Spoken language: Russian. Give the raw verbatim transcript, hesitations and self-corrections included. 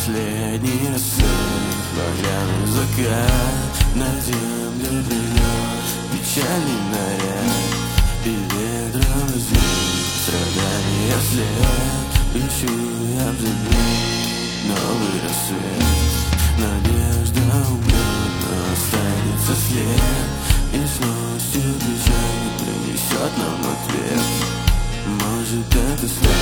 последний рассвет, багряный закат, на землю прилет, печальный наряд, и ветром звезд, страдания вслед, ищу я в земле новый рассвет. Надежда умрет, но останется след, и с новостью печали принесет нам ответ. Может, это след.